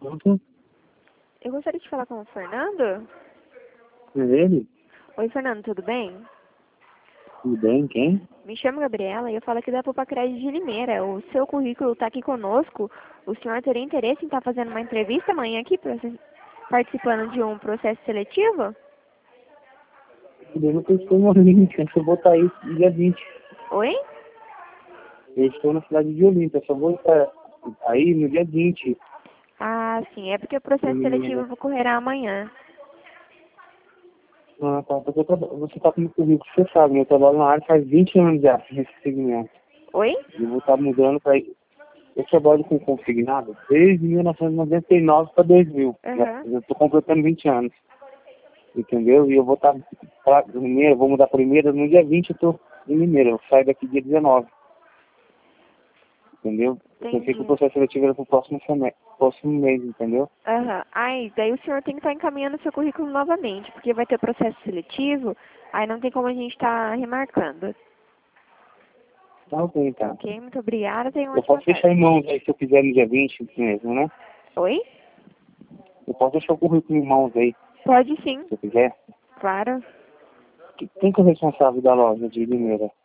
Pronto. Eu gostaria de falar com o Fernando. É ele? Oi, Fernando, tudo bem? Tudo bem? Quem? Me chamo Gabriela e eu falo aqui da Popacred de Limeira. O seu currículo está aqui conosco. O senhor teria interesse em estar fazendo uma entrevista amanhã aqui, participando de um processo seletivo? Eu não estou no Olímpia, só vou estar aí no dia 20. Oi? Eu estou na cidade de Olímpia, só vou estar aí no dia 20. Ah, sim. É porque o processo seletivo ocorrerá amanhã. Ah, tá. Porque você está com o currículo, você sabe, né? Eu trabalho na área faz 20 anos já, nesse segmento. Oi? Eu vou estar mudando para... Eu trabalho com consignado desde 1999 para 2000. Aham. Eu estou completando 20 anos. Entendeu? E eu vou estar para Mineira, vou mudar para Mineira no dia 20, eu estou em Mineira. Eu saio daqui dia 19. Entendeu? Eu pensei que o Entendi. processo seletivo era para o próximo mês, entendeu? Aham. Aí, daí o senhor tem que estar encaminhando o seu currículo novamente, porque vai ter processo seletivo, aí não tem como a gente estar remarcando. Tá ok, então. Ok? Muito obrigada. Tenha uma Eu ótima posso deixar tarde. em mãos aí se eu quiser no dia 20 mesmo, né? Oi? Eu posso deixar o currículo em mãos aí, Pode sim. se eu quiser. Claro. Quem que é o responsável da loja de Limeira?